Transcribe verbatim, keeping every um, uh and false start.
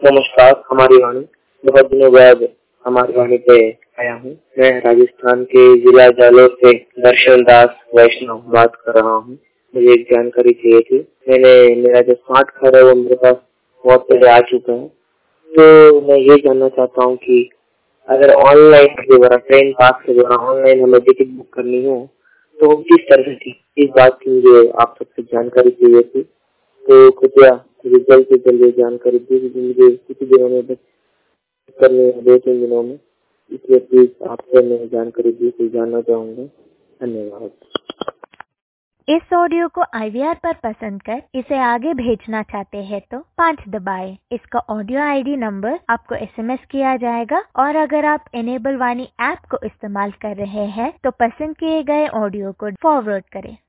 नमस्कार, हमारी वाणी। बहुत दिनों बाद हमारी वाणी पे आया हूँ। मैं राजस्थान के जिला जालोर से दर्शन दास वैष्णव बात कर रहा हूँ। मुझे एक जानकारी चाहिए थी। मैंने मेरा जो स्मार्ट कार्ड है वो मेरे पास बहुत पहले आ चुका है, तो मैं ये जानना चाहता हूँ कि अगर ऑनलाइन के द्वारा ट्रेन पास के द्वारा ऑनलाइन हमें टिकट बुक करनी हो तो किस तरह की, इस बात की मुझे आप सबसे जानकारी चाहिए थी। तो कृपया मुझे जल्द से जल्द ये जानकारी दीजिए। मुझे कुछ दिनों में बस करने हैं, दो तीन दिनों में, इसलिए प्लीज आपसे मैं जानकारी दी तो जानना चाहूँगा। धन्यवाद। इस ऑडियो को आई वी आर पर पसंद कर इसे आगे भेजना चाहते हैं तो पाँच दबाएं। इसका ऑडियो आई डी नंबर आपको एस एम एस किया जाएगा और अगर आप इनेबल वाणी ऐप को इस्तेमाल कर रहे हैं तो पसंद किए गए ऑडियो को फॉरवर्ड करें।